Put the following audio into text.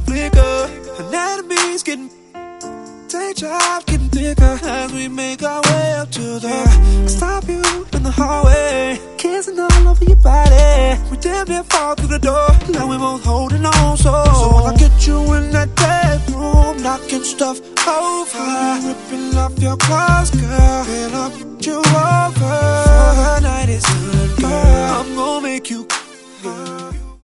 quicker. Anatomies getting, day jobs getting thicker as we make our way up to the stop you in the hallway, kissing all over your body. We damn near fall through the door, now we're both holding on. So when I get you in that bedroom, knocking stuff over, ripping off your clothes, girl, and I'll put you over. For the night is done, girl, I'm gonna make you, girl.